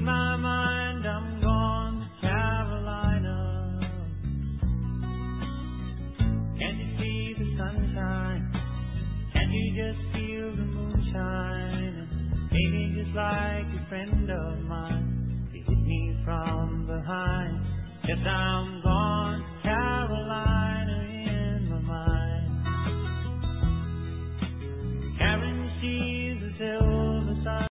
in my mind, I'm gone to Carolina. Can't you see the sunshine? Can't you just feel the moonshine? Maybe just like a friend of mine, you hit me from behind. Yes, I'm